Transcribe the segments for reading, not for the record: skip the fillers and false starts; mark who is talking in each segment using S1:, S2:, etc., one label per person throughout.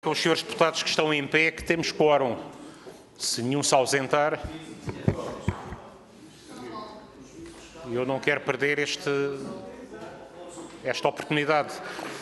S1: Indicam os senhores deputados que estão em pé que temos quórum. Se nenhum se ausentar, eu não quero perder esta oportunidade.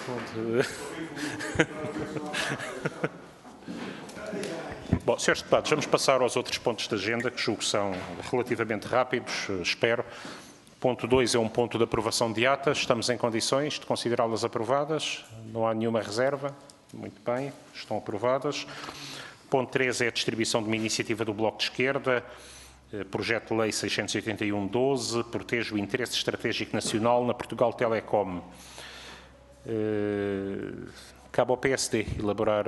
S1: Bom, senhores deputados, vamos passar aos outros pontos da agenda, que julgo que são relativamente rápidos, espero. Ponto 2 é um ponto de aprovação de atas. Estamos em condições de considerá-las aprovadas. Não há nenhuma reserva. Muito bem, estão aprovadas. Ponto 3 é a distribuição de uma iniciativa do Bloco de Esquerda. Projeto de Lei 681/12, protege o interesse estratégico nacional na Portugal Telecom. Cabe ao PSD elaborar...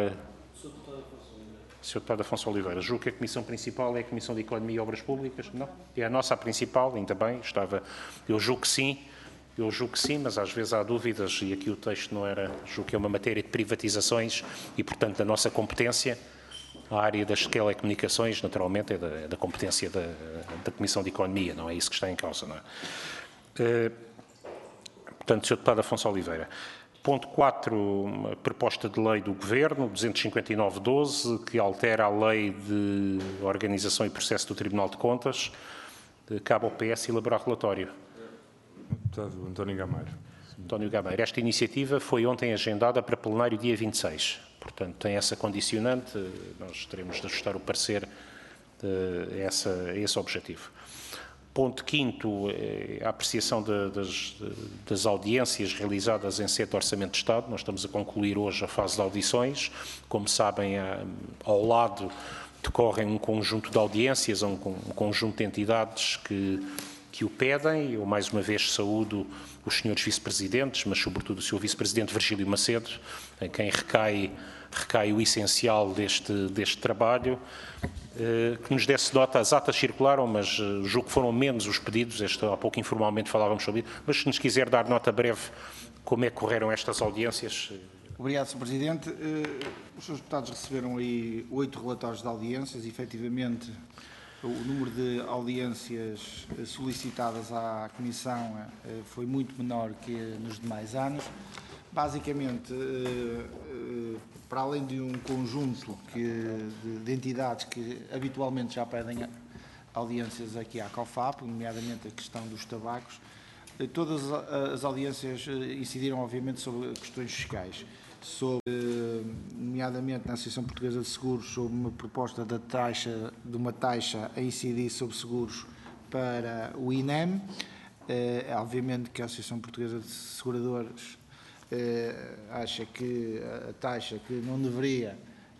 S1: Sr. Deputado Afonso Oliveira, julgo que a Comissão Principal é a Comissão de Economia e Obras Públicas? Não? É a nossa principal, ainda bem, eu julgo que sim, mas às vezes há dúvidas e aqui o texto não era, julgo que é uma matéria de privatizações e, portanto, da nossa competência. A área das telecomunicações, naturalmente, é da competência da Comissão de Economia, não é isso que está em causa, não é? Portanto, Sr. Deputado Afonso Oliveira. Ponto 4, uma proposta de lei do Governo, 259/12, que altera a lei de organização e processo do Tribunal de Contas. Cabe ao PS elaborar relatório.
S2: Deputado António Gameiro.
S1: António Gameiro, esta iniciativa foi ontem agendada para plenário dia 26. Portanto, tem essa condicionante, nós teremos de ajustar o parecer a esse objetivo. Ponto 5º é a apreciação das audiências realizadas em sede de Orçamento de Estado. Nós estamos a concluir hoje a fase de audições. Como sabem, ao lado decorrem um conjunto de audiências, um conjunto de entidades que o pedem. Eu, mais uma vez, saúdo os senhores vice-presidentes, mas, sobretudo, o senhor vice-presidente Virgílio Macedo, em quem recai o essencial deste trabalho, que nos desse nota. As atas circularam, mas julgo que foram menos os pedidos. Há pouco informalmente falávamos sobre isso, mas se nos quiser dar nota breve como é que correram estas audiências.
S3: Obrigado, Sr. Presidente. Os senhores deputados receberam aí 8 relatórios de audiências. Efetivamente, o número de audiências solicitadas à Comissão foi muito menor que nos demais anos. Basicamente, para além de um conjunto de entidades que habitualmente já pedem audiências aqui à COFAP, nomeadamente a questão dos tabacos, todas as audiências incidiram, obviamente, sobre questões fiscais, nomeadamente na Associação Portuguesa de Seguros, sobre uma proposta de uma taxa a incidir sobre seguros para o INEM. Obviamente que a Associação Portuguesa de Seguradores acha que a taxa que não deveria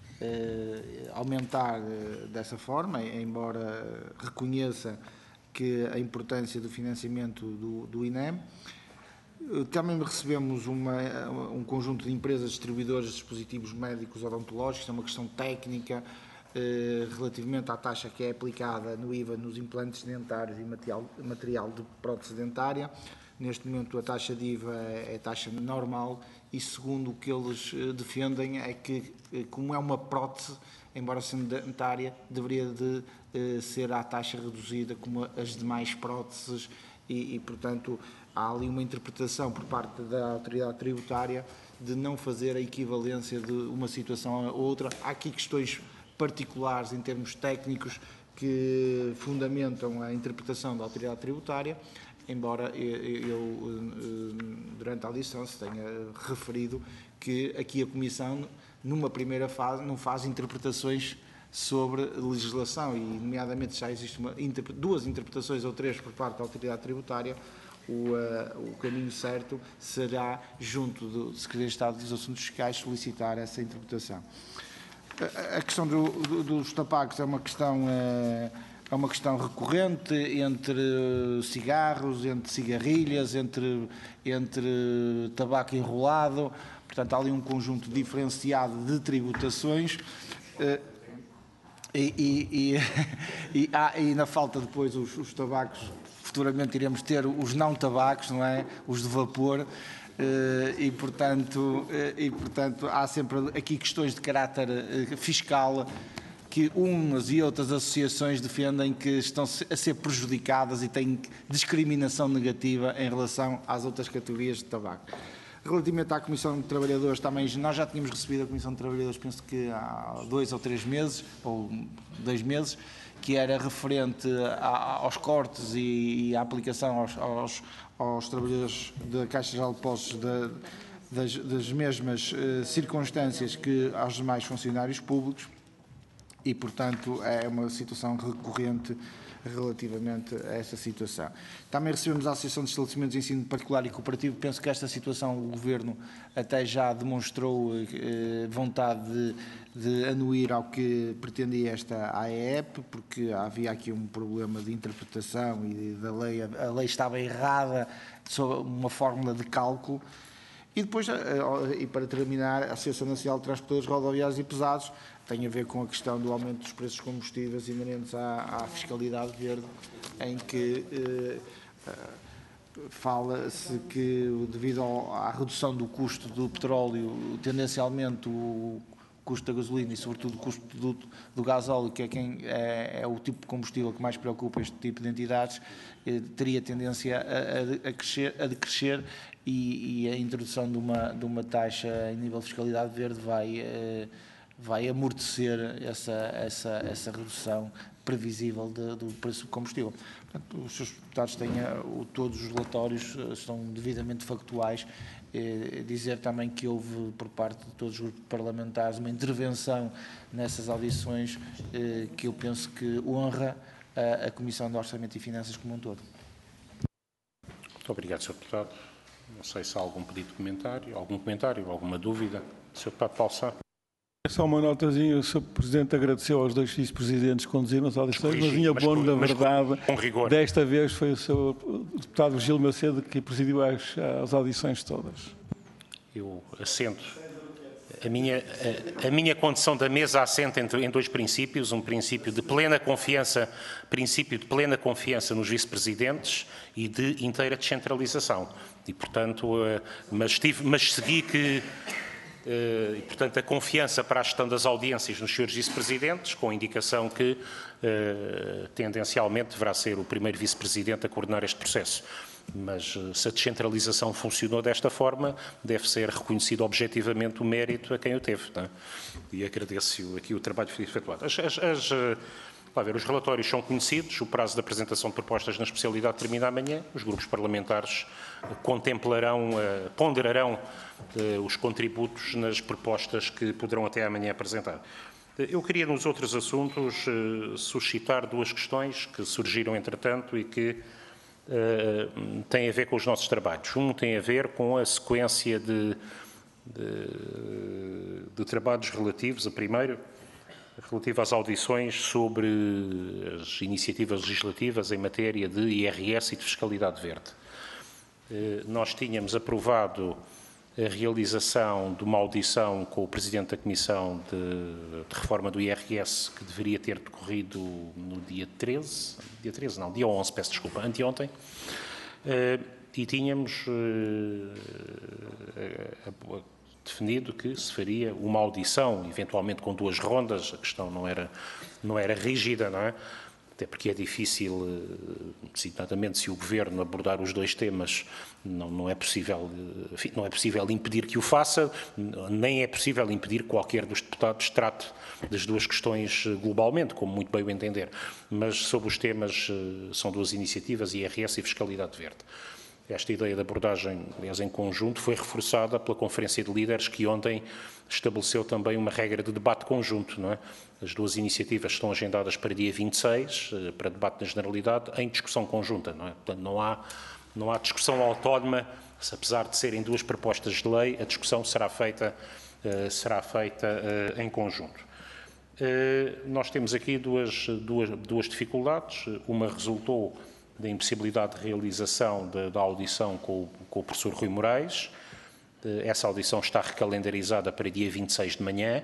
S3: aumentar dessa forma, embora reconheça que a importância do financiamento do INEM. Também recebemos um conjunto de empresas distribuidoras de dispositivos médicos odontológicos. É uma questão técnica relativamente à taxa que é aplicada no IVA nos implantes dentários e material de prótese dentária. Neste momento a taxa de IVA é taxa normal e, segundo o que eles defendem, é que, como é uma prótese, embora sendo dentária, deveria de ser à taxa reduzida como as demais próteses e, portanto, há ali uma interpretação por parte da autoridade tributária de não fazer a equivalência de uma situação a outra. Há aqui questões particulares em termos técnicos que fundamentam a interpretação da autoridade tributária, embora eu, durante a audição, se tenha referido que aqui a Comissão, numa primeira fase, não faz interpretações sobre legislação e, nomeadamente, já existe duas interpretações ou três por parte da autoridade tributária. O caminho certo será, junto do Secretaria de Estado dos Assuntos Fiscais, solicitar essa interpretação. A questão dos tabacos é uma questão recorrente entre cigarros, entre cigarrilhas, entre tabaco enrolado. Portanto, há ali um conjunto diferenciado de tributações e na falta depois os tabacos. Futuramente iremos ter os não tabacos, não é? Os de vapor. E, portanto, há sempre aqui questões de caráter fiscal que umas e outras associações defendem que estão a ser prejudicadas e têm discriminação negativa em relação às outras categorias de tabaco. Relativamente à Comissão de Trabalhadores, também nós já tínhamos recebido a Comissão de Trabalhadores, penso que há 2 ou 3 meses, ou 2 meses, que era referente aos cortes e à aplicação aos trabalhadores da Caixa Geral de Depósitos das mesmas circunstâncias que aos demais funcionários públicos e, portanto, é uma situação recorrente relativamente a essa situação. Também recebemos a Associação de Estabelecimentos de Ensino Particular e Cooperativo. Penso que esta situação o Governo até já demonstrou vontade de anuir ao que pretendia esta AEP, porque havia aqui um problema de interpretação e da lei, a lei estava errada sobre uma fórmula de cálculo. E depois, e para terminar, a Associação Nacional de Transportadores Rodoviários e Pesados tem a ver com a questão do aumento dos preços dos combustíveis inerentes à fiscalidade verde, em que fala-se que, devido à redução do custo do petróleo, tendencialmente o custo da gasolina e, sobretudo, o custo do gasóleo, que é o tipo de combustível que mais preocupa este tipo de entidades, teria tendência a decrescer e a introdução de uma taxa em nível de fiscalidade verde vai amortecer essa redução previsível do preço do combustível. Portanto, os seus deputados têm todos os relatórios, são devidamente factuais. Dizer também que houve, por parte de todos os grupos parlamentares, uma intervenção nessas audições que eu penso que honra a Comissão de Orçamento e Finanças como um todo.
S1: Muito obrigado, Sr. Deputado. Não sei se há algum pedido de comentário, alguma dúvida. Sr. Deputado Paulo Sá.
S2: Só uma notazinha, o Sr. Presidente agradeceu aos 2 vice-presidentes que conduziram as audições, mas em abono da verdade,
S1: com rigor.
S2: Desta vez foi o Sr. Deputado Virgílio Macedo que presidiu as audições todas.
S1: Eu assento. A minha condição da mesa assenta em 2 princípios, um princípio de plena confiança nos vice-presidentes e de inteira descentralização. E, portanto, mas segui que... E, portanto, a confiança para a gestão das audiências nos senhores vice-presidentes, com a indicação que, tendencialmente, deverá ser o primeiro vice-presidente a coordenar este processo. Mas, se a descentralização funcionou desta forma, deve ser reconhecido objetivamente o mérito a quem o teve. Não é? E agradeço aqui o trabalho que foi efetuado. Os relatórios são conhecidos, o prazo de apresentação de propostas na especialidade termina amanhã, os grupos parlamentares ponderarão os contributos nas propostas que poderão até amanhã apresentar. Eu queria, nos outros assuntos, suscitar 2 questões que surgiram, entretanto, e que têm a ver com os nossos trabalhos. Um tem a ver com a sequência de trabalhos relativos, relativo às audições sobre as iniciativas legislativas em matéria de IRS e de fiscalidade verde. Nós tínhamos aprovado a realização de uma audição com o Presidente da Comissão de Reforma do IRS, que deveria ter decorrido no dia 11, peço desculpa, anteontem, e tínhamos definido que se faria uma audição, eventualmente com 2 rondas, a questão não era rígida, não é? Até porque é difícil, citadamente, se o Governo abordar os 2 temas, não é possível impedir que o faça, nem é possível impedir que qualquer dos deputados trate das 2 questões globalmente, como muito bem o entender. Mas sobre os temas, são 2 iniciativas, IRS e fiscalidade verde. Esta ideia de abordagem, aliás, em conjunto, foi reforçada pela Conferência de Líderes, que ontem estabeleceu também uma regra de debate conjunto. Não é? As 2 iniciativas estão agendadas para dia 26, para debate na Generalidade, em discussão conjunta. Não é? Portanto, não há discussão autónoma, apesar de serem 2 propostas de lei, a discussão será feita em conjunto. Nós temos aqui duas dificuldades. Uma resultou da impossibilidade de realização da audição com o professor Rui Moraes. Essa audição está recalendarizada para dia 26 de manhã,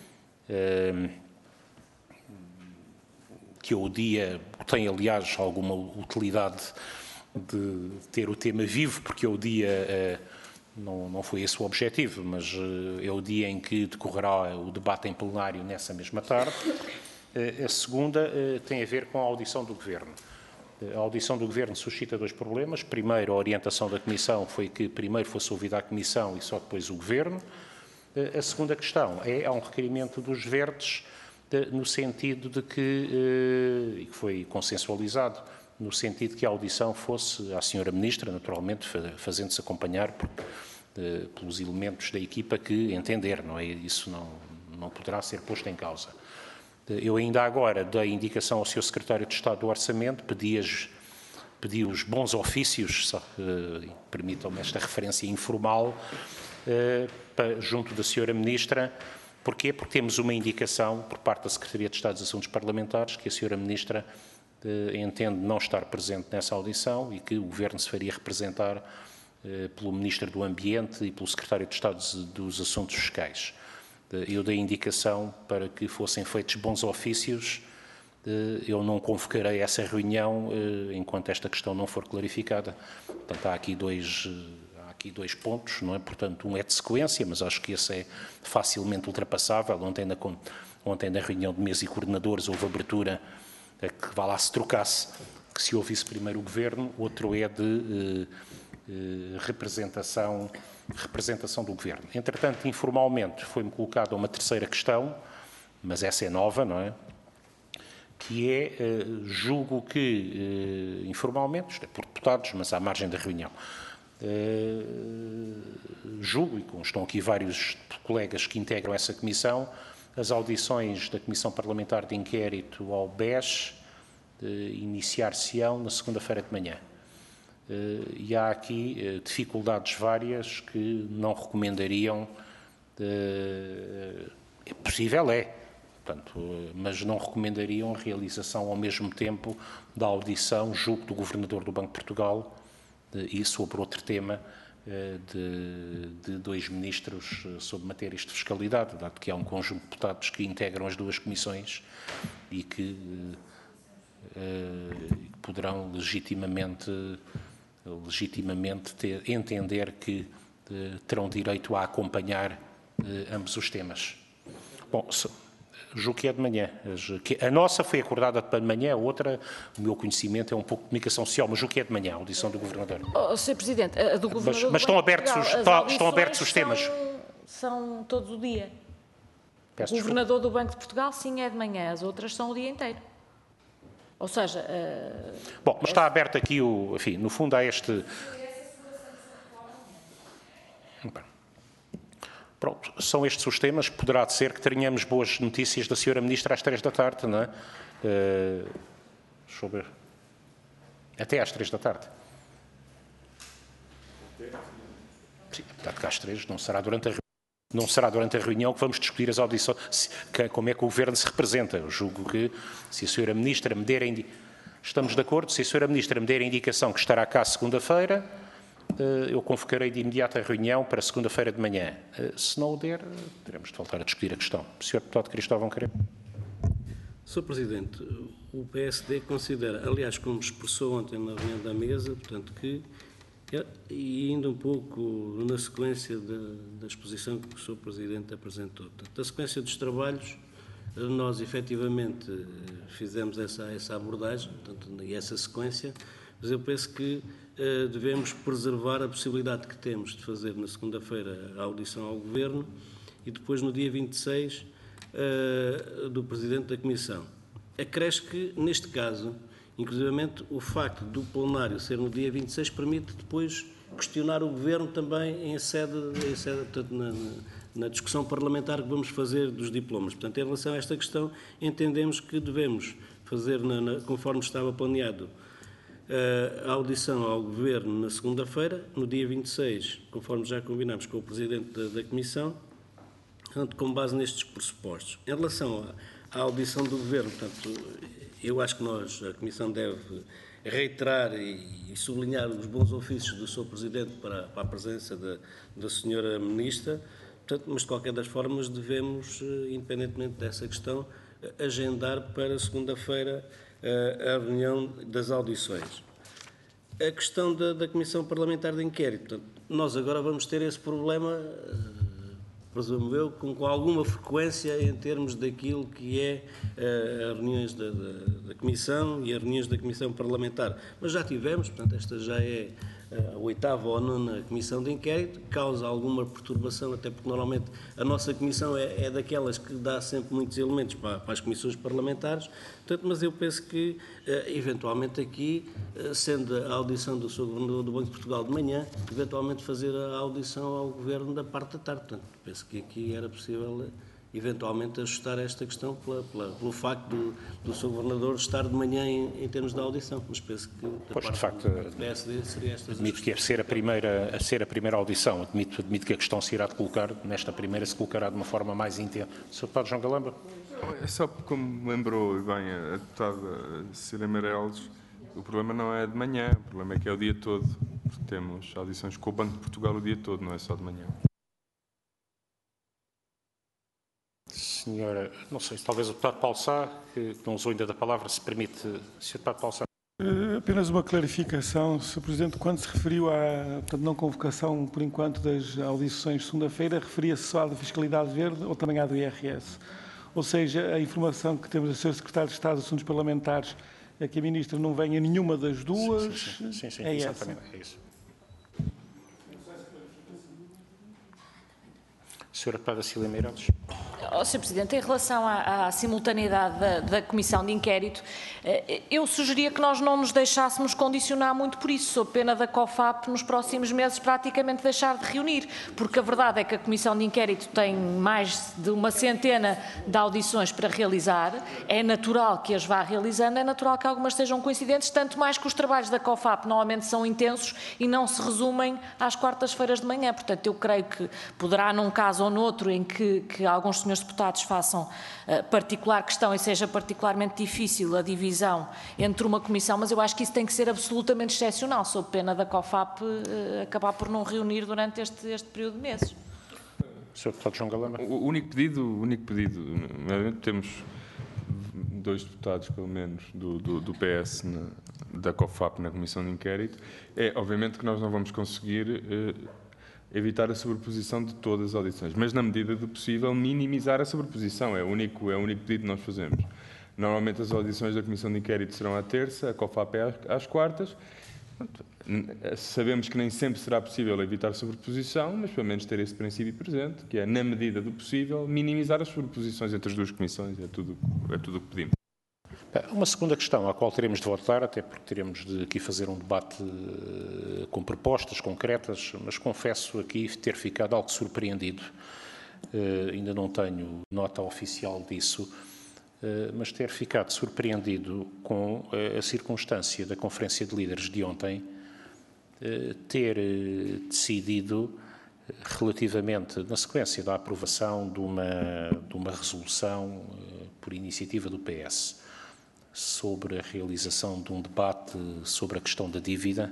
S1: que o dia tem, aliás, alguma utilidade de ter o tema vivo, porque o dia não foi esse o objetivo, mas é o dia em que decorrerá o debate em plenário nessa mesma tarde. A segunda tem a ver com a audição do Governo. A audição do Governo suscita dois problemas. Primeiro, a orientação da Comissão foi que primeiro fosse ouvida a Comissão e só depois o Governo. A segunda questão há um requerimento dos Verdes no sentido de que, e que foi consensualizado, no sentido que a audição fosse à Sra. Ministra, naturalmente, fazendo-se acompanhar pelos elementos da equipa que entender, não é? Isso não poderá ser posto em causa. Eu ainda agora dei indicação ao Sr. Secretário de Estado do Orçamento, pedi os bons ofícios, permitam-me esta referência informal, junto da Sra. Ministra. Porquê? Porque temos uma indicação por parte da Secretaria de Estado dos Assuntos Parlamentares que a Sra. Ministra entende não estar presente nessa audição e que o Governo se faria representar pelo Ministro do Ambiente e pelo Secretário de Estado dos Assuntos Fiscais. Eu dei indicação para que fossem feitos bons ofícios. Eu não convocarei essa reunião enquanto esta questão não for clarificada. Portanto, há aqui dois pontos, não é? Portanto, um é de sequência, mas acho que esse é facilmente ultrapassável. Ontem na reunião de mesa e coordenadores houve abertura a que vá lá se trocasse, que se ouvisse primeiro o Governo, outro é de representação do Governo. Entretanto, informalmente, foi-me colocada uma terceira questão, mas essa é nova, não é? Que é, julgo que, informalmente, isto é por deputados, mas à margem da reunião, julgo, e estão aqui vários colegas que integram essa comissão, as audições da Comissão Parlamentar de Inquérito ao BES iniciar-se-ão na segunda-feira de manhã. E há aqui dificuldades várias que não recomendariam, é possível, portanto, mas não recomendariam a realização ao mesmo tempo da audição, julgo, do Governador do Banco de Portugal e sobre outro tema de dois ministros sobre matérias de fiscalidade, dado que há um conjunto de deputados que integram as duas comissões e que poderão legitimamente entender que terão direito a acompanhar ambos os temas. Bom, julgo que é de manhã. A nossa foi acordada para de manhã, a outra, o meu conhecimento é um pouco de comunicação social, mas julgo que é de manhã, a audição do Governador.
S4: Sr. Presidente, a do Governador...
S1: Mas estão abertos os temas.
S4: São todos o dia.
S1: Peço
S4: o Governador do Banco de Portugal, sim, é de manhã, as outras são o dia inteiro. Ou seja...
S1: Bom, mas está aberto aqui, enfim, no fundo há este... Pronto, são estes os temas. Poderá ser que tenhamos boas notícias da Sra. Ministra às 3 da tarde, não é? Deixa eu ver. Até às 3 da tarde. Sim, portanto, que às 3 não será durante a reunião que vamos discutir as audições, como é que o Governo se representa. Eu julgo que, se a Sra. Ministra me der estamos de acordo, se a Sra. Ministra me der a indicação que estará cá segunda-feira, eu convocarei de imediato a reunião para segunda-feira de manhã. Se não o der, teremos de voltar a discutir a questão. Sr. Deputado Cristóvão Carreiro.
S5: Sr. Presidente, o PSD considera, aliás, como expressou ontem na reunião da mesa, portanto que, e indo um pouco na sequência da exposição que o Sr. Presidente apresentou, portanto, a sequência dos trabalhos, nós efetivamente fizemos essa abordagem, portanto, e essa sequência, mas eu penso que devemos preservar a possibilidade que temos de fazer na segunda-feira a audição ao Governo e depois no dia 26 do Presidente da Comissão. Acresce que, neste caso, inclusivamente o facto do plenário ser no dia 26 permite depois questionar o Governo também em sede portanto, na discussão parlamentar que vamos fazer dos diplomas. Portanto, em relação a esta questão, entendemos que devemos fazer, conforme estava planeado, a audição ao Governo na segunda-feira, no dia 26, conforme já combinámos com o Presidente da Comissão, com base nestes pressupostos. Em relação à audição do Governo, portanto, eu acho que a Comissão deve reiterar e sublinhar os bons ofícios do Sr. Presidente para a presença da Sra. Ministra, portanto, mas de qualquer das formas devemos, independentemente dessa questão, agendar para segunda-feira a reunião das audições. A questão da Comissão Parlamentar de Inquérito, portanto, nós agora vamos ter esse problema presumo eu, com alguma frequência em termos daquilo que é as reuniões da Comissão e as reuniões da Comissão Parlamentar. Mas já tivemos, portanto, esta já é a 8ª ou 9ª Comissão de Inquérito, causa alguma perturbação, até porque normalmente a nossa Comissão é daquelas que dá sempre muitos elementos para as comissões parlamentares, portanto, mas eu penso que, eventualmente aqui, sendo a audição do Sr. Governador do Banco de Portugal de manhã, eventualmente fazer a audição ao Governo da parte da tarde, portanto, penso que aqui era possível eventualmente ajustar esta questão pelo facto do Sr. Governador estar de manhã em termos de audição, mas penso que
S1: de facto,
S5: do PSD seria esta.
S1: Admito que a ser a primeira audição, admito que a questão se irá colocar, nesta primeira se colocará de uma forma mais intensa. Sr. Deputado João Galamba.
S6: É só como lembrou bem a deputada Cecília Meireles, o problema não é de manhã, o problema é que é o dia todo, porque temos audições com o Banco de Portugal o dia todo, não é só de manhã.
S1: Senhora, não sei, talvez o deputado Paulo Sá, que não usou ainda da palavra, se permite, Sr. deputado Paulo Sá.
S2: Apenas uma clarificação, Sr. Presidente, quando se referiu à não convocação, por enquanto, das audições de segunda-feira, referia-se só à da Fiscalidade Verde ou também à do IRS? Ou seja, a informação que temos do Sr. Secretário de Estado de Assuntos Parlamentares é que a Ministra não venha nenhuma das duas?
S1: Sim,
S2: é
S1: exatamente,
S2: essa.
S1: é isso. Senhora Deputada Cecília Meireles.
S4: Sr. Presidente, em relação à simultaneidade da Comissão de Inquérito, eu sugeria que nós não nos deixássemos condicionar muito por isso, sob pena da COFAP nos próximos meses praticamente deixar de reunir, porque a verdade é que a Comissão de Inquérito tem mais de uma centena de audições para realizar, é natural que as vá realizando, é natural que algumas sejam coincidentes, tanto mais que os trabalhos da COFAP normalmente são intensos e não se resumem às quartas-feiras de manhã, portanto eu creio que poderá num caso ou noutro em que alguns senhores deputados façam particular questão e seja particularmente difícil a divisão entre uma comissão, mas eu acho que isso tem que ser absolutamente excepcional, sob pena da COFAP acabar por não reunir durante este período de meses.
S1: Sr. Deputado João Galamba.
S6: O único pedido, temos 2 deputados, pelo menos, do PS da COFAP na Comissão de Inquérito, é obviamente que nós não vamos conseguir evitar a sobreposição de todas as audições, mas na medida do possível minimizar a sobreposição, é o único pedido que nós fazemos. Normalmente as audições da Comissão de Inquérito serão à terça, a COFAP é às quartas. Sabemos que nem sempre será possível evitar sobreposição, mas pelo menos ter esse princípio presente, que é, na medida do possível, minimizar as sobreposições entre as 2 comissões, é tudo o que pedimos.
S1: Uma segunda questão à qual teremos de votar, até porque teremos de aqui fazer um debate com propostas concretas, mas confesso aqui ter ficado algo surpreendido, ainda não tenho nota oficial disso, mas ter ficado surpreendido com a circunstância da Conferência de Líderes de ontem ter decidido, relativamente, na sequência da aprovação de uma resolução por iniciativa do PS, sobre a realização de um debate sobre a questão da dívida,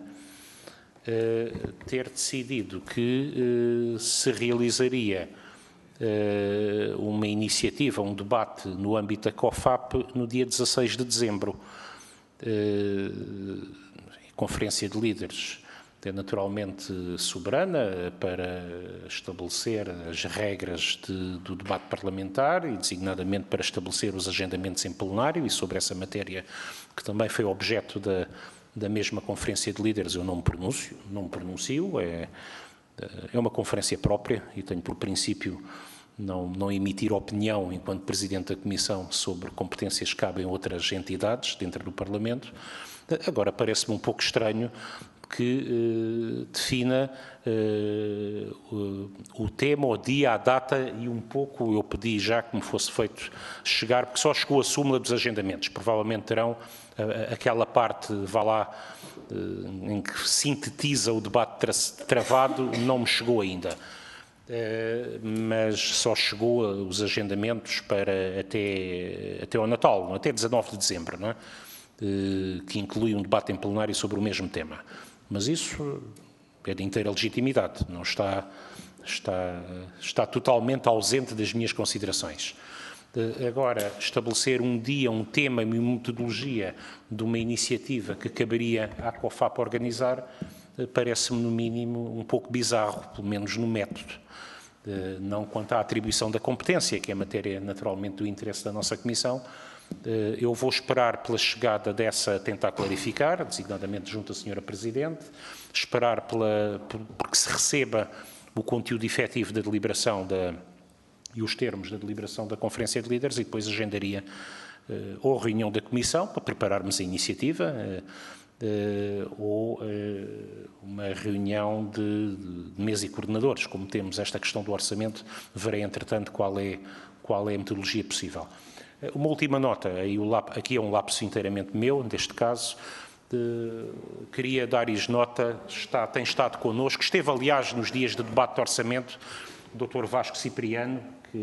S1: ter decidido que se realizaria uma iniciativa, um debate no âmbito da COFAP no dia 16 de dezembro. Conferência de Líderes é naturalmente soberana para estabelecer as regras do debate parlamentar e, designadamente, para estabelecer os agendamentos em plenário, e sobre essa matéria, que também foi objeto da mesma Conferência de Líderes, eu não me pronuncio, é uma conferência própria e tenho por princípio não emitir opinião enquanto Presidente da Comissão sobre competências que cabem a outras entidades dentro do Parlamento. Agora, parece-me um pouco estranho que defina o tema, o dia, a data e um pouco, eu pedi já que me fosse feito chegar, porque só chegou a súmula dos agendamentos, provavelmente terão aquela parte, vá lá, em que sintetiza o debate travado, não me chegou ainda. Mas só chegou os agendamentos para até ao Natal, até 19 de dezembro, não é? Que inclui um debate em plenário sobre o mesmo tema. Mas isso é de inteira legitimidade, não está totalmente ausente das minhas considerações. Agora, estabelecer um dia, um tema e uma metodologia de uma iniciativa que caberia à COFAP organizar, parece-me, no mínimo, um pouco bizarro, pelo menos no método. não quanto à atribuição da competência, que é matéria naturalmente do interesse da nossa Comissão. Eu vou esperar pela chegada dessa, tentar clarificar, designadamente junto à Sra. Presidente, esperar porque se receba o conteúdo efetivo da deliberação e os termos da deliberação da Conferência de Líderes, e depois agendaria ou reunião da Comissão para prepararmos a iniciativa, ou uma reunião de mesa e coordenadores. Como temos esta questão do orçamento, verei entretanto qual é a metodologia possível. Uma última nota, aqui é um lapso inteiramente meu, neste caso, queria dar-lhes nota, tem estado connosco, esteve aliás nos dias de debate de orçamento, o Dr. Vasco Cipriano,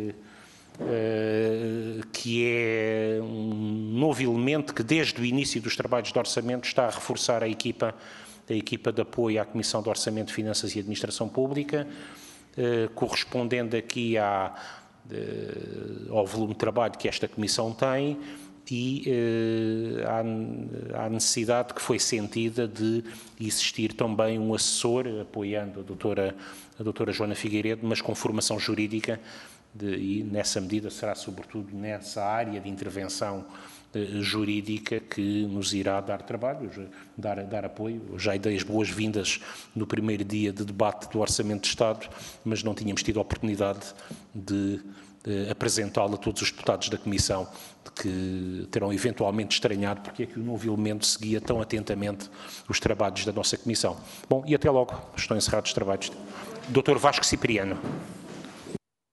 S1: que é um novo elemento que desde o início dos trabalhos de orçamento está a reforçar a equipa de apoio à Comissão de Orçamento, Finanças e Administração Pública, correspondendo aqui ao volume de trabalho que esta Comissão tem e à necessidade que foi sentida de existir também um assessor, apoiando a doutora Joana Figueiredo, mas com formação jurídica, e nessa medida será sobretudo nessa área de intervenção jurídica que nos irá dar trabalho, dar apoio. Já dei as boas-vindas no primeiro dia de debate do Orçamento de Estado, mas não tínhamos tido a oportunidade de apresentá-lo a todos os deputados da Comissão, que terão eventualmente estranhado porque é que o novo elemento seguia tão atentamente os trabalhos da nossa Comissão. Bom, e até logo. Estão encerrados os trabalhos. Dr. Vasco Cipriano.